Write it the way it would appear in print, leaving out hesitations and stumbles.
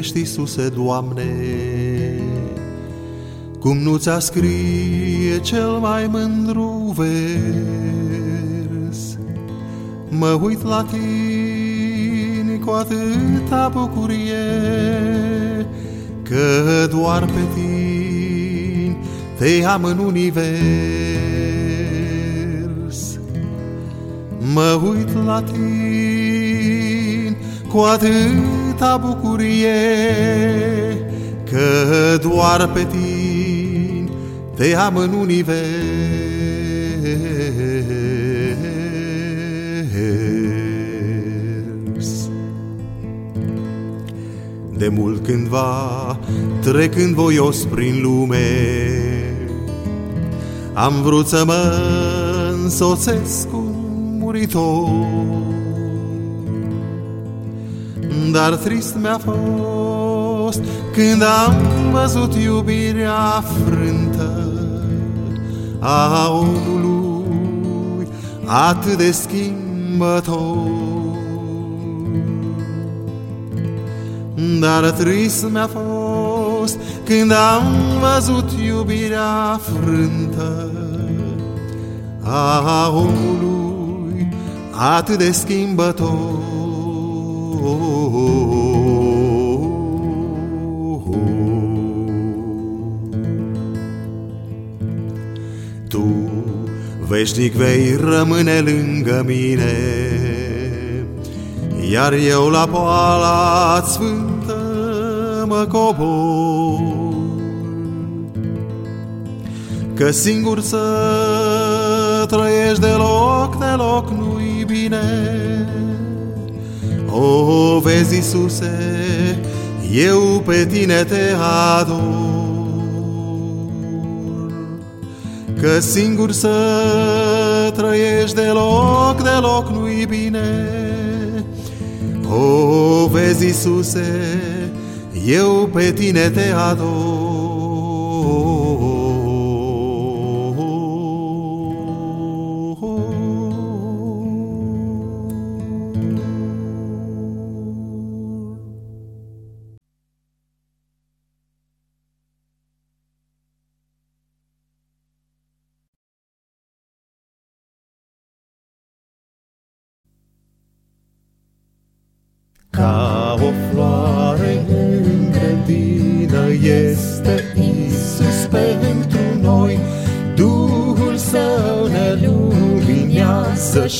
ești, Iisuse, Doamne, cum nu-ți-a scrie cel mai mândru vers. Mă uit la tine cu atâta bucurie, că doar pe tine te am în univers. Mă uit la tine cu atâta bucurie, că doar pe tine te am în univers. De mult cândva, trecând voios prin lume, am vrut să mă însoțesc cu muritor, dar trist mi-a fost când am văzut iubirea frântă a omului atât de schimbător. Dar trist mi-a fost când am văzut iubirea frântă a omului atât de schimbător. Tu, veșnic, vei rămâne lângă mine, iar eu la poala sfântă mă cobor. Că singur să trăiești deloc nu-i bine. O, vezi, Iisuse, eu pe tine te ador. Că singur să trăiești deloc nu-i bine. O, vezi, Iisuse, eu pe tine te ador. Ca o floare în grădină este Iisus pentru noi. Duhul Său ne luminează